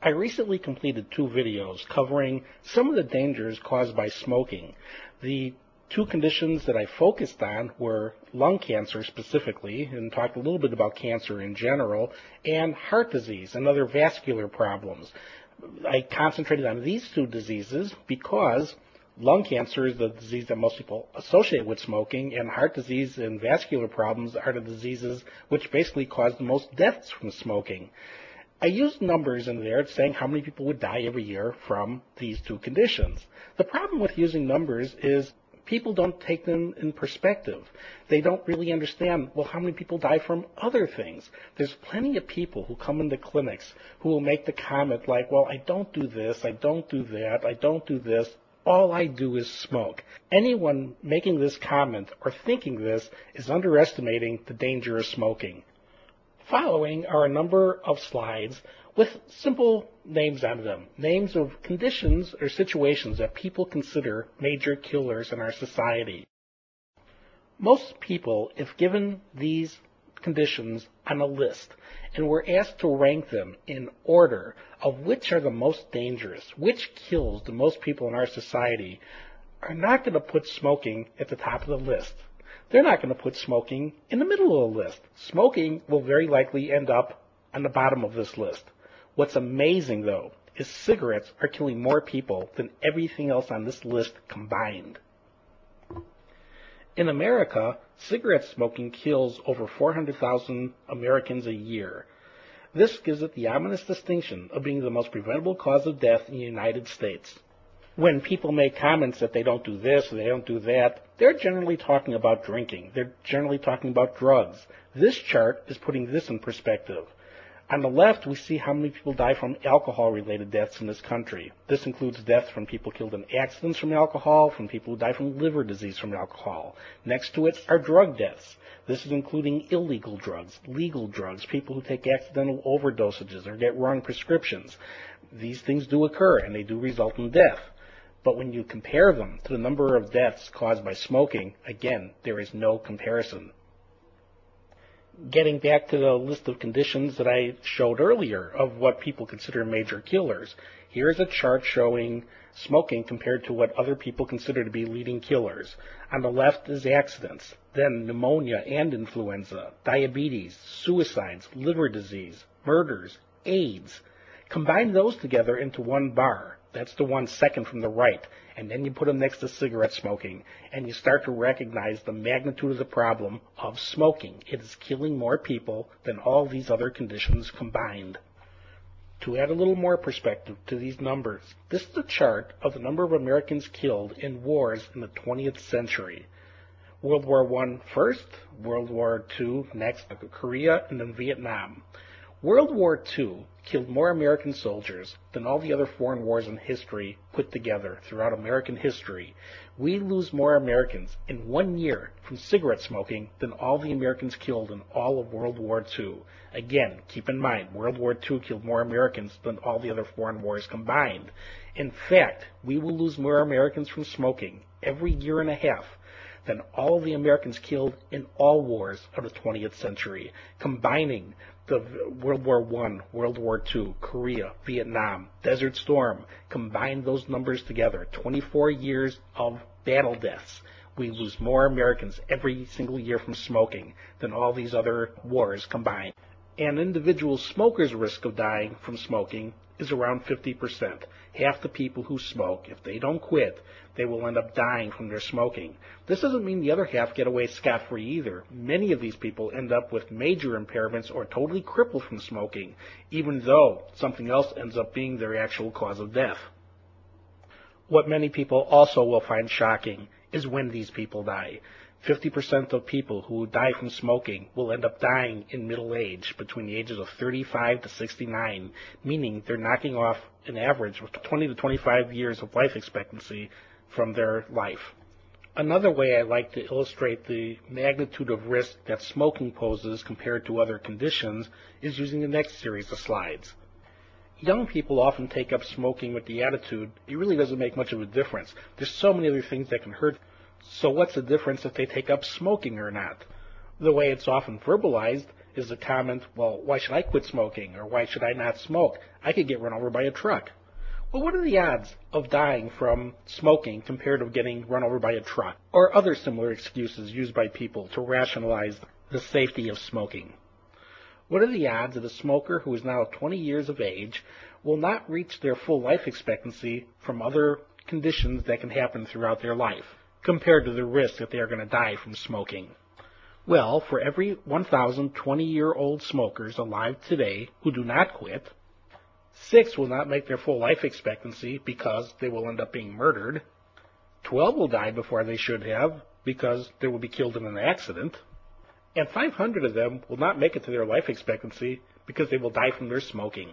I recently completed 2 videos covering some of the dangers caused by smoking. The 2 conditions that I focused on were lung cancer specifically, and talked a little bit about cancer in general, and heart disease and other vascular problems. I concentrated on these 2 diseases because lung cancer is the disease that most people associate with smoking, and heart disease and vascular problems are the diseases which basically cause the most deaths from smoking. I used numbers in there saying how many people would die every year from these 2 conditions. The problem with using numbers is people don't take them in perspective. They don't really understand, well, how many people die from other things. There's plenty of people who come into clinics who will make the comment like, well, I don't do this, I don't do that, I don't do this. All I do is smoke. Anyone making this comment or thinking this is underestimating the danger of smoking. Following are a number of slides with simple names on them, names of conditions or situations that people consider major killers in our society. Most people, if given these conditions on a list and were asked to rank them in order of which are the most dangerous, which kills the most people in our society, are not going to put smoking at the top of the list. They're not going to put smoking in the middle of the list. Smoking will very likely end up on the bottom of this list. What's amazing, though, is cigarettes are killing more people than everything else on this list combined. In America, cigarette smoking kills over 400,000 Americans a year. This gives it the ominous distinction of being the most preventable cause of death in the United States. When people make comments that they don't do this or they don't do that, they're generally talking about drinking. They're generally talking about drugs. This chart is putting this in perspective. On the left, we see how many people die from alcohol-related deaths in this country. This includes deaths from people killed in accidents from alcohol, from people who die from liver disease from alcohol. Next to it are drug deaths. This is including illegal drugs, legal drugs, people who take accidental overdosages or get wrong prescriptions. These things do occur, and they do result in death. But when you compare them to the number of deaths caused by smoking, again, there is no comparison. Getting back to the list of conditions that I showed earlier of what people consider major killers, here's a chart showing smoking compared to what other people consider to be leading killers. On the left is accidents, then pneumonia and influenza, diabetes, suicides, liver disease, murders, AIDS. Combine those together into one bar. That's the one second from the right. And then you put them next to cigarette smoking, and you start to recognize the magnitude of the problem of smoking. It is killing more people than all these other conditions combined. To add a little more perspective to these numbers, this is a chart of the number of Americans killed in wars in the 20th century. World War I first, World War II next, Korea, and then Vietnam. World War II killed more American soldiers than all the other foreign wars in history put together throughout American history. We lose more Americans in 1 year from cigarette smoking than all the Americans killed in all of World War II. Again, keep in mind, World War II killed more Americans than all the other foreign wars combined. In fact, we will lose more Americans from smoking every year and a half than all of the Americans killed in all wars of the 20th century, combining the World War I, World War II, Korea, Vietnam, Desert Storm. Combine those numbers together, 24 years of battle deaths. We lose more Americans every single year from smoking than all these other wars combined. An individual smoker's risk of dying from smoking is around 50%. Half the people who smoke, if they don't quit, they will end up dying from their smoking. This doesn't mean the other half get away scot-free either. Many of these people end up with major impairments or totally crippled from smoking, even though something else ends up being their actual cause of death. What many people also will find shocking is when these people die. 50% of people who die from smoking will end up dying in middle age, between the ages of 35 to 69, meaning they're knocking off an average of 20 to 25 years of life expectancy from their life. Another way I like to illustrate the magnitude of risk that smoking poses compared to other conditions is using the next series of slides. Young people often take up smoking with the attitude, it really doesn't make much of a difference. There's so many other things that can hurt. So what's the difference if they take up smoking or not? The way it's often verbalized is the comment, well, why should I quit smoking? Or why should I not smoke? I could get run over by a truck. Well, what are the odds of dying from smoking compared to getting run over by a truck? Or other similar excuses used by people to rationalize the safety of smoking. What are the odds that a smoker who is now 20 years of age will not reach their full life expectancy from other conditions that can happen throughout their life, compared to the risk that they are going to die from smoking? Well, for every 1,000 20-year-old smokers alive today who do not quit, 6 will not make their full life expectancy because they will end up being murdered. 12 will die before they should have because they will be killed in an accident. And 500 of them will not make it to their life expectancy because they will die from their smoking.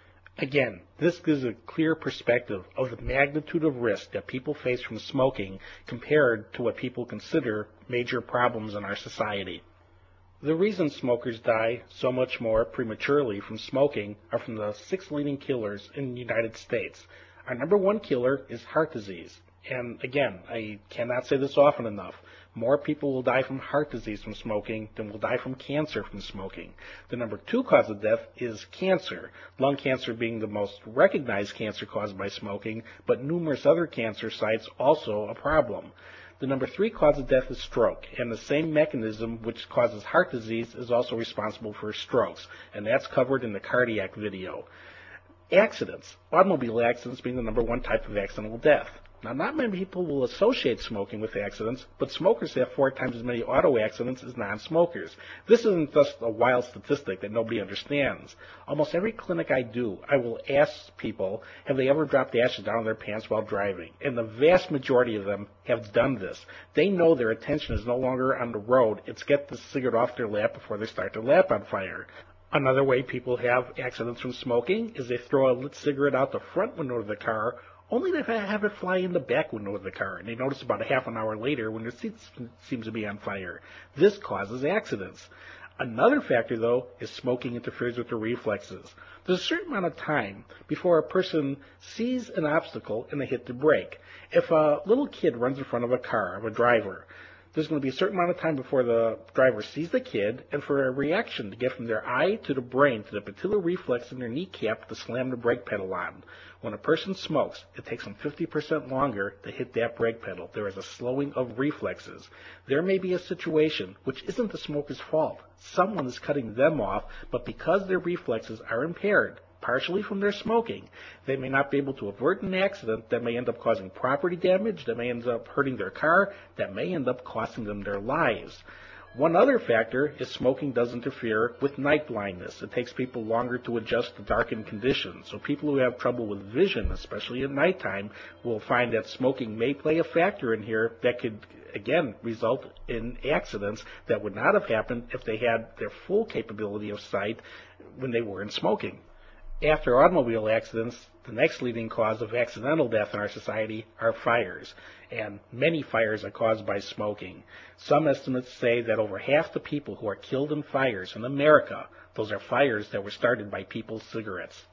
Again, this gives a clear perspective of the magnitude of risk that people face from smoking compared to what people consider major problems in our society. The reasons smokers die so much more prematurely from smoking are from the 6 leading killers in the United States. Our number 1 killer is heart disease. And again, I cannot say this often enough. More people will die from heart disease from smoking than will die from cancer from smoking. The number 2 cause of death is cancer, lung cancer being the most recognized cancer caused by smoking, but numerous other cancer sites also a problem. The number 3 cause of death is stroke, and the same mechanism which causes heart disease is also responsible for strokes, and that's covered in the cardiac video. Accidents, automobile accidents being the number 1 type of accidental death. Now, not many people will associate smoking with accidents, but smokers have 4 times as many auto accidents as non-smokers. This isn't just a wild statistic that nobody understands. Almost every clinic I do, I will ask people, have they ever dropped ashes down their pants while driving? And the vast majority of them have done this. They know their attention is no longer on the road. It's get the cigarette off their lap before they start their lap on fire. Another way people have accidents from smoking is they throw a lit cigarette out the front window of the car, only to have it fly in the back window of the car, and they notice about a half an hour later when the seat seems to be on fire. This causes accidents. Another factor, though, is smoking interferes with the reflexes. There's a certain amount of time before a person sees an obstacle and they hit the brake. If a little kid runs in front of a car, of a driver, there's going to be a certain amount of time before the driver sees the kid and for a reaction to get from their eye to the brain to the patellar reflex in their kneecap to slam the brake pedal on. When a person smokes, it takes them 50% longer to hit that brake pedal. There is a slowing of reflexes. There may be a situation which isn't the smoker's fault. Someone is cutting them off, but because their reflexes are impaired, partially from their smoking, they may not be able to avert an accident that may end up causing property damage, that may end up hurting their car, that may end up costing them their lives. One other factor is smoking does interfere with night blindness. It takes people longer to adjust to darkened conditions. So people who have trouble with vision, especially at nighttime, will find that smoking may play a factor in here that could, again, result in accidents that would not have happened if they had their full capability of sight when they weren't smoking. After automobile accidents, the next leading cause of accidental death in our society are fires, and many fires are caused by smoking. Some estimates say that over half the people who are killed in fires in America, those are fires that were started by people's cigarettes.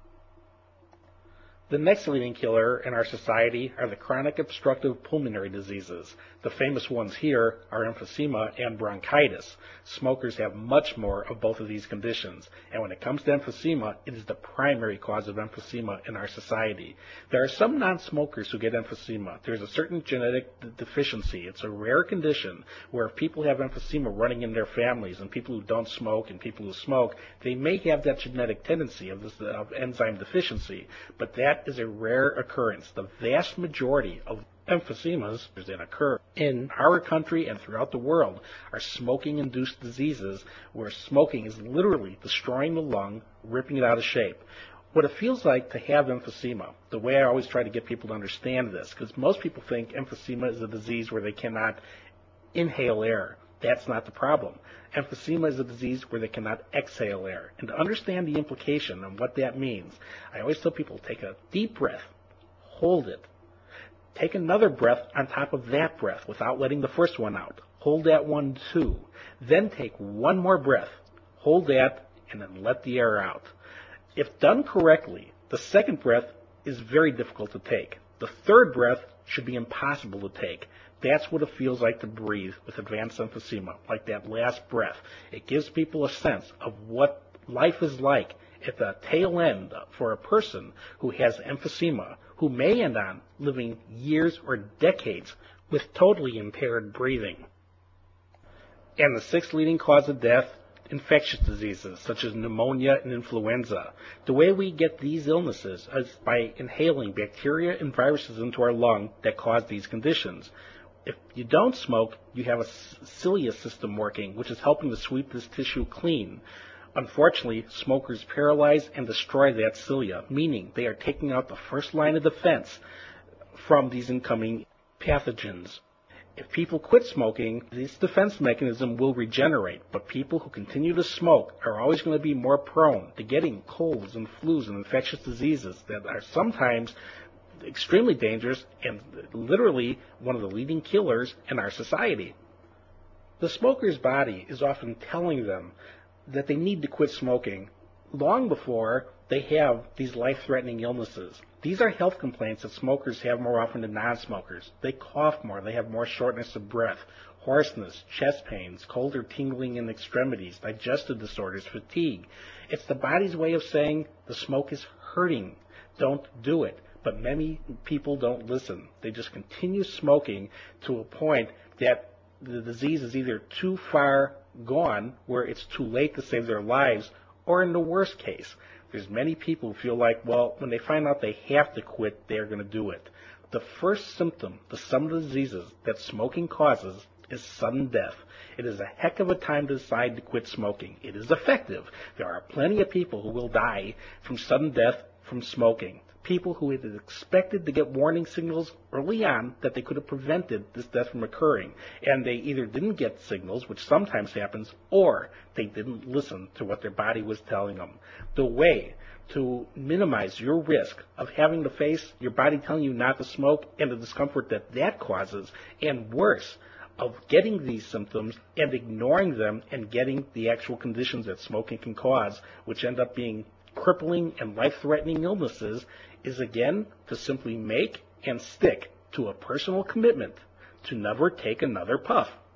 The next leading killer in our society are the chronic obstructive pulmonary diseases. The famous ones here are emphysema and bronchitis. Smokers have much more of both of these conditions, and when it comes to emphysema, it is the primary cause of emphysema in our society. There are some non-smokers who get emphysema. There's a certain genetic deficiency. It's a rare condition where if people have emphysema running in their families, and people who don't smoke and people who smoke, they may have that genetic tendency of enzyme deficiency, but that is a rare occurrence. The vast majority of emphysemas that occur in our country and throughout the world are smoking-induced diseases where smoking is literally destroying the lung, ripping it out of shape. What it feels like to have emphysema, the way I always try to get people to understand this, because most people think emphysema is a disease where they cannot inhale air. That's not the problem. Emphysema is a disease where they cannot exhale air. And to understand the implication and what that means, I always tell people, take a deep breath, hold it, take another breath on top of that breath without letting the first one out. Hold that one too. Then take one more breath, hold that, and then let the air out. If done correctly, the second breath is very difficult to take. The third breath should be impossible to take. That's what it feels like to breathe with advanced emphysema, like that last breath. It gives people a sense of what life is like at the tail end for a person who has emphysema, who may end on living years or decades with totally impaired breathing. And the sixth leading cause of death, infectious diseases such as pneumonia and influenza. The way we get these illnesses is by inhaling bacteria and viruses into our lung that cause these conditions. If you don't smoke, you have a cilia system working, which is helping to sweep this tissue clean. Unfortunately, smokers paralyze and destroy that cilia, meaning they are taking out the first line of defense from these incoming pathogens. If people quit smoking, this defense mechanism will regenerate, but people who continue to smoke are always going to be more prone to getting colds and flus and infectious diseases that are sometimes extremely dangerous and literally one of the leading killers in our society. The smoker's body is often telling them that they need to quit smoking long before they have these life-threatening illnesses. These are health complaints that smokers have more often than non-smokers. They cough more, they have more shortness of breath, hoarseness, chest pains, cold or tingling in extremities, digestive disorders, fatigue. It's the body's way of saying the smoke is hurting. Don't do it. But many people don't listen. They just continue smoking to a point that the disease is either too far gone, where it's too late to save their lives, or in the worst case, there's many people who feel like, well, when they find out they have to quit, they're going to do it. The first symptom to some of the diseases that smoking causes is sudden death. It is a heck of a time to decide to quit smoking. It is effective. There are plenty of people who will die from sudden death from smoking. People who had expected to get warning signals early on that they could have prevented this death from occurring, and they either didn't get signals, which sometimes happens, or they didn't listen to what their body was telling them. The way to minimize your risk of having to face your body telling you not to smoke and the discomfort that that causes, and worse, of getting these symptoms and ignoring them and getting the actual conditions that smoking can cause, which end up being crippling and life-threatening illnesses, is again to simply make and stick to a personal commitment to never take another puff.